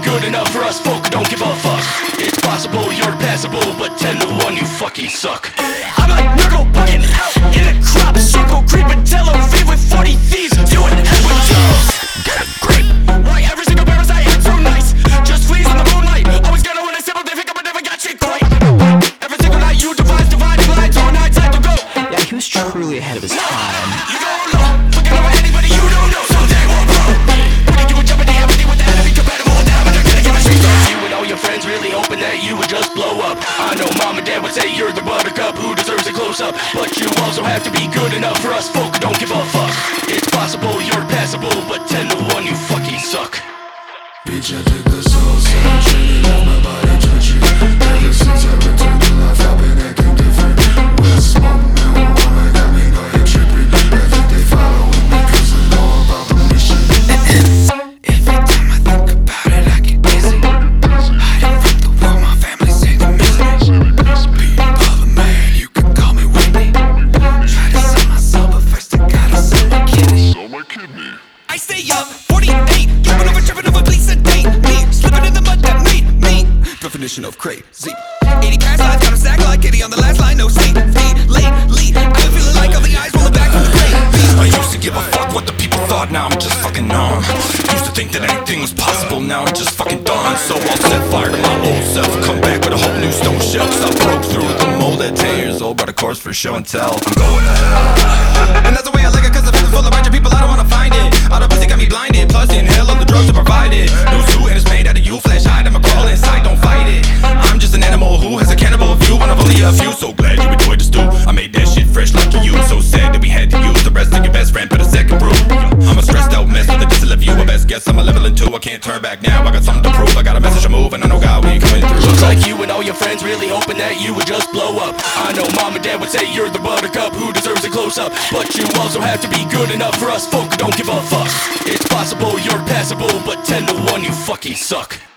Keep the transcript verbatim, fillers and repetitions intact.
good enough for us folk who don't give a fuck. It's possible you're passable, but ten to one you fucking suck. I'm a knuckle bugging out in a crop circle, creeping Tel Aviv with forty thieves, doing Edward Jones. Get a grip. Why every single parasite ain't so nice? Just fleas in the moonlight. Always gonna win a simple difficult, but never got shit quite. Every single night you devise dividing lines, all nights I to go. Yeah, he was truly ahead of his time. You go alone, forget about anybody you don't know. Someday we'll blow. When you do a jump in the empty with the enemy compatible with them, and they're gonna give a shit. You and all your friends really hoping that you would just blow up. I know mom and dad would say you're the buttercup who deserves a close-up, but you also have to be good enough for us folk who don't give a fuck. It's possible you're passable, but ten to one you fucking suck. Bitch, I took the soul sound, shit off my body touching. Ever since I returned to life, I've been acting different. When I smoke marijuana, got me go ahead tripping. I think they following me cause they know about the mission. Every time I think about it, I get dizzy. Hiding from the world, my family say they miss me. Being brother, man, you can call me Whitney. Try to sell my soul, but first I gotta sell my kidney. Sell my kidney. I stay up, forty-eight, tripping over, tripping over, please sedate me. Slipping in the mud that made me. Definition of crazy. eighty past life, got a sack like Kitty on the last line, no safety. Lately, I've been feeling like all the eyes rolling back from the grave. I used to give a fuck what the people thought, now I'm just fucking numb. Used to think that anything was possible, now I'm just fucking done. So I'll set fire to my old self, come back with a whole new stone shell. Cause I broke through the mold at ten years old, but of course for show and tell. I'm going to hell. And that's the way I like it, cause the feeling's full of bunch of people, I don't wanna find it. All the pussy got me blinded, plus the inhale of the drugs are provided. New suit and it's made out of you, flash hide, I'ma crawl inside, don't fight it. I'm just an animal who has a cannibal view, one of only a few. So glad you enjoyed the stew, I made that shit fresh like you. So sad that we had to use the rest of your best friend for the second brew. I'm a stressed out mess with a distant view, a best guess I'm a level two. I can't turn back now, I got something to prove, I got a message to move, and I know God we ain't coming through. Looks like you and all your friends really hoping that you would just blow up. I know mom and dad would say you're the buttercup who deserves a close-up, but you also have to be good enough for us folk who don't give a fuck. It's possible you're passable, but ten to one you fucking suck.